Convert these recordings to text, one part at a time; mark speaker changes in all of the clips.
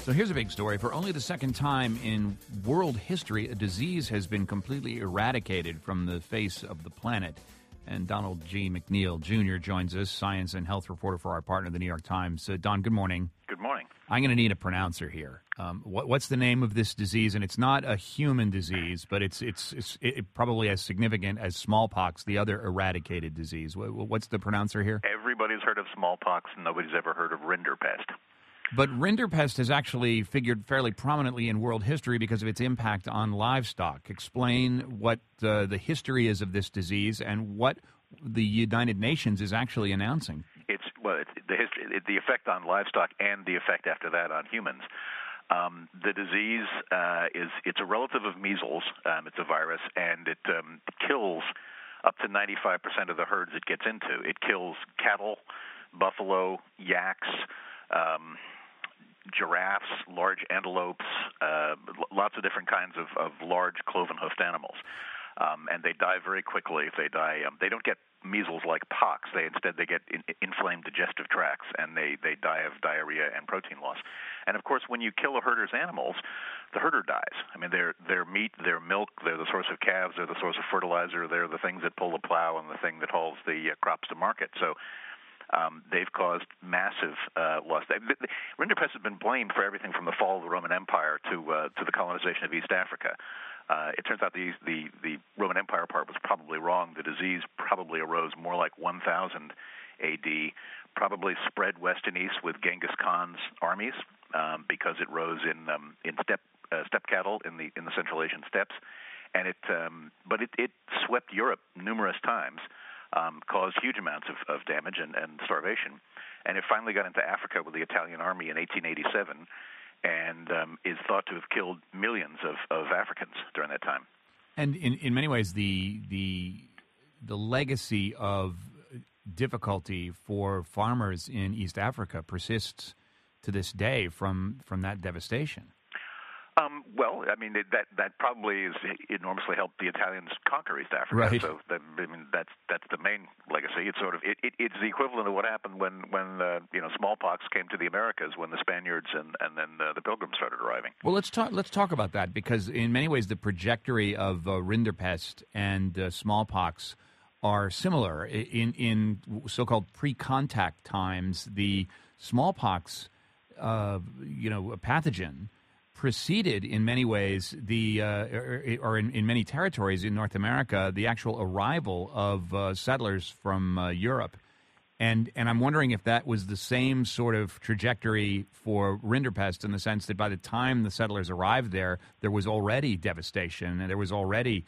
Speaker 1: So here's a big story. For only the second time in world history, a disease has been completely eradicated from the face of the planet. And Donald G. McNeil Jr. joins us, science and health reporter for our partner, the New York Times. Don, good morning.
Speaker 2: Good morning.
Speaker 1: I'm going to need a pronouncer here. What's the name of this disease? And it's not a human disease, but it's probably as significant as smallpox, the other eradicated disease. What's the pronouncer here?
Speaker 2: Everybody's heard of smallpox, and nobody's ever heard of rinderpest.
Speaker 1: But rinderpest has actually figured fairly prominently in world history because of its impact on livestock. Explain what the history is of this disease and what the United Nations is actually announcing.
Speaker 2: It's the history, the effect on livestock, and the effect after that on humans. The disease it's a relative of measles. It's a virus, and it kills up to 95% of the herds it gets into. It kills cattle, buffalo, yaks, giraffes, large antelopes, lots of different kinds of large cloven-hoofed animals. And they die very quickly. If they die, they don't get measles like pox. Instead they get inflamed digestive tracts, and they die of diarrhea and protein loss. And of course, when you kill a herder's animals, the herder dies. I mean, their meat, their milk, they're the source of calves, they're the source of fertilizer, they're the things that pull the plow and the thing that hauls the crops to market. So they've caused massive loss. Rinderpest has been blamed for everything from the fall of the Roman Empire to the colonization of East Africa. It turns out the Roman Empire part was probably wrong. The disease probably arose more like 1000 A.D., probably spread west and east with Genghis Khan's armies because it rose in steppe cattle in the Central Asian steppes, and it swept Europe numerous times. Caused huge amounts of damage and starvation. And it finally got into Africa with the Italian army in 1887 and is thought to have killed millions of Africans during that time.
Speaker 1: And in many ways, the legacy of difficulty for farmers in East Africa persists to this day from that devastation.
Speaker 2: Well, I mean that probably is enormously helped the Italians conquer East Africa.
Speaker 1: Right.
Speaker 2: So that's the main legacy. It's sort of it's the equivalent of what happened when smallpox came to the Americas when the Spaniards and then the Pilgrims started arriving.
Speaker 1: Well, let's talk about that, because in many ways the trajectory of rinderpest and smallpox are similar. In so-called pre-contact times, the smallpox pathogen preceded, in many ways, in many territories in North America, the actual arrival of settlers from Europe. And I'm wondering if that was the same sort of trajectory for rinderpest, in the sense that by the time the settlers arrived there was already devastation, and there was already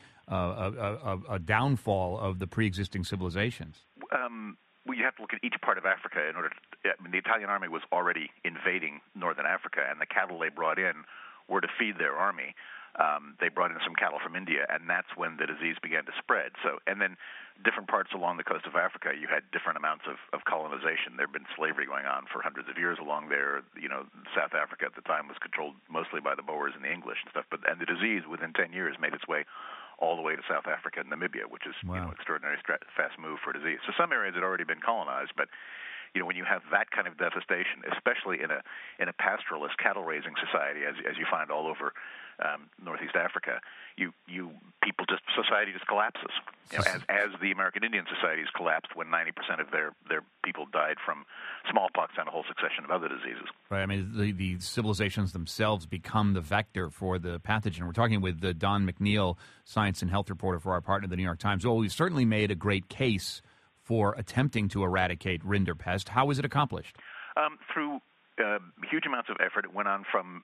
Speaker 1: a downfall of the pre-existing civilizations.
Speaker 2: Well, you have to look at each part of Africa in order to. The Italian army was already invading northern Africa, and the cattle they brought in were to feed their army. They brought in some cattle from India, and that's when the disease began to spread. So, and then different parts along the coast of Africa, you had different amounts of colonization. There had been slavery going on for hundreds of years along there. South Africa at the time was controlled mostly by the Boers and the English and stuff. And the disease, within 10 years, made its way all the way to South Africa and Namibia, which is extraordinary fast move for a disease. So some areas had already been colonized, but when you have that kind of devastation, especially in a pastoralist cattle raising society, as you find all over Northeast Africa, society just collapses. As the American Indian societies collapsed when 90% of their people died from smallpox and a whole succession of other diseases.
Speaker 1: Right. I mean, the civilizations themselves become the vector for the pathogen. We're talking with Don McNeil, science and health reporter for our partner, the New York Times. Well, we've certainly made a great case for attempting to eradicate rinderpest. How was it accomplished?
Speaker 2: Through huge amounts of effort. It went on from,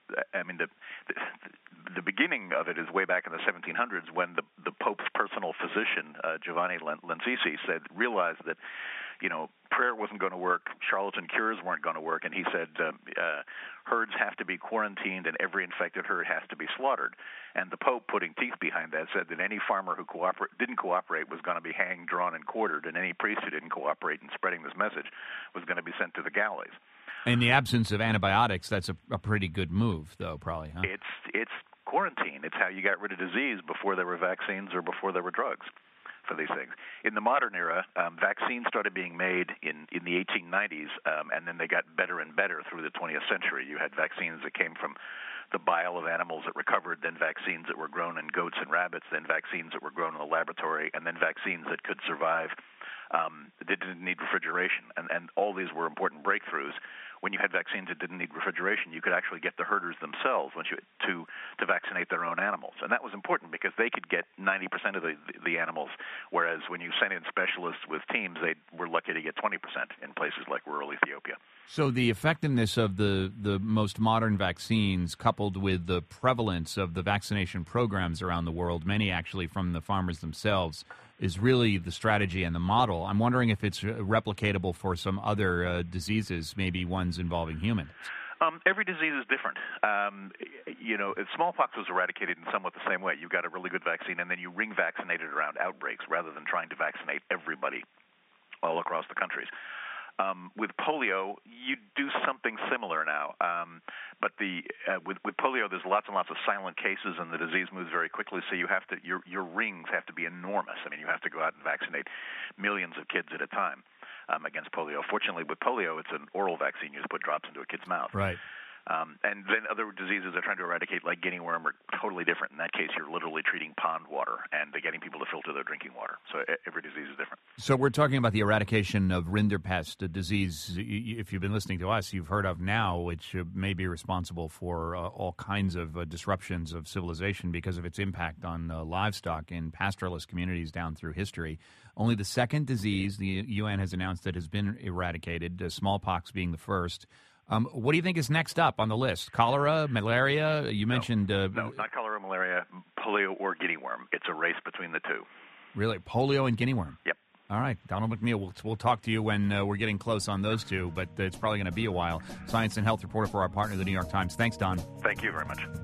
Speaker 2: the beginning of it is way back in the 1700s when the Pope's personal physician, Giovanni Lencisi, realized that, prayer wasn't going to work, charlatan cures weren't going to work, and he said herds have to be quarantined and every infected herd has to be slaughtered. And the Pope, putting teeth behind that, said that any farmer who didn't cooperate was going to be hanged, drawn, and quartered, and any priest who didn't cooperate in spreading this message was going to be sent to the galleys.
Speaker 1: In the absence of antibiotics, that's a pretty good move, though, probably, huh?
Speaker 2: It's quarantine. It's how you got rid of disease before there were vaccines or before there were drugs. for these things. In the modern era, vaccines started being made in the 1890s, and then they got better and better through the 20th century. You had vaccines that came from the bile of animals that recovered, then vaccines that were grown in goats and rabbits, then vaccines that were grown in the laboratory, and then vaccines that could survive that didn't need refrigeration. And all these were important breakthroughs. When you had vaccines that didn't need refrigeration, you could actually get the herders themselves to vaccinate their own animals. And that was important because they could get 90% of the animals, whereas when you sent in specialists with teams, they were lucky to get 20% in places like rural Ethiopia.
Speaker 1: So the effectiveness of the most modern vaccines, coupled with the prevalence of the vaccination programs around the world, many actually from the farmers themselves, is really the strategy and the model. I'm wondering if it's replicatable for some other diseases, maybe ones involving humans.
Speaker 2: Every disease is different. Smallpox was eradicated in somewhat the same way. You got a really good vaccine, and then you ring vaccinate it around outbreaks rather than trying to vaccinate everybody all across the countries. With polio, you do something similar now, but with polio, there's lots and lots of silent cases, and the disease moves very quickly. So you have to your rings have to be enormous. I mean, you have to go out and vaccinate millions of kids at a time against polio. Fortunately, with polio, it's an oral vaccine. You just put drops into a kid's mouth.
Speaker 1: Right.
Speaker 2: And then other diseases they're trying to eradicate, like guinea worm, are totally different. In that case, you're literally treating pond water and getting people to filter their drinking water. So every disease is different.
Speaker 1: So we're talking about the eradication of rinderpest, a disease, if you've been listening to us, you've heard of now, which may be responsible for all kinds of disruptions of civilization because of its impact on livestock in pastoralist communities down through history. Only the second disease the UN has announced that has been eradicated, smallpox being the first. What do you think is next up on the list? Cholera, malaria? You mentioned...
Speaker 2: No, not cholera, malaria, polio, or guinea worm. It's a race between the two.
Speaker 1: Really? Polio and guinea worm?
Speaker 2: Yep.
Speaker 1: All right. Donald McNeil, we'll talk to you when we're getting close on those two, but it's probably going to be a while. Science and health reporter for our partner, the New York Times. Thanks, Don.
Speaker 2: Thank you very much.